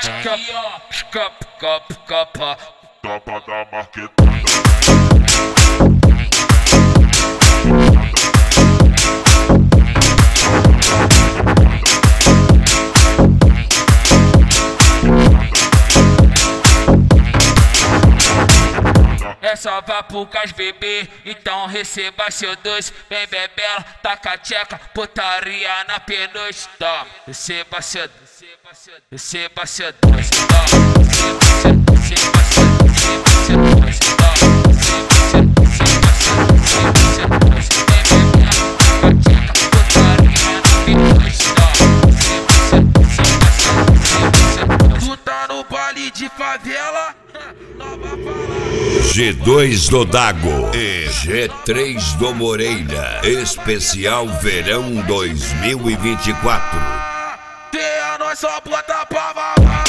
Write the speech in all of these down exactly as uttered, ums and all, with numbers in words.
Aqui ó, capa, capa, capa, Capa da marquetada. é só vá pro Cas bebê, então receba seu doce. Vem bebela, taca a tcheca, putaria na penúltima. Toma, receba seu doce, receba seu doce. Toma, receba seu doce, receba seu doce, receba seu doce. Toma, receba seu doce, receba seu doce. Vem bebela, taca a tcheca, putaria na penúltima. Toma, receba seu doce, receba seu doce. Tu tá no baile de favela? Nova fala. G dois do Dago e G três do Moreira. Especial Verão dois mil e vinte e quatro. Tem a nós só bota pra mamar.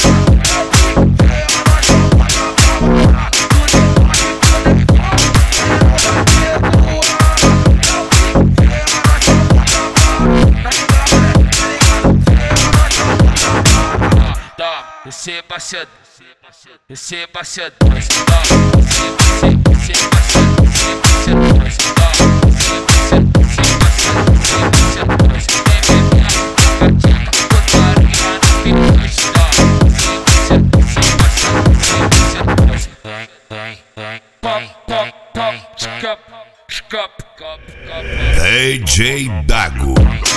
Receba seu doce, receba seu doce, receba, receba seu doce, receba seu doce, receba seu doce, vem bebendo, taca a tcheca, putaria na penúltima. Receba seu doce, receba seu doce, vem, vem, vem, pop, pop, pop, scap, scap, scap, scap. D J Dago.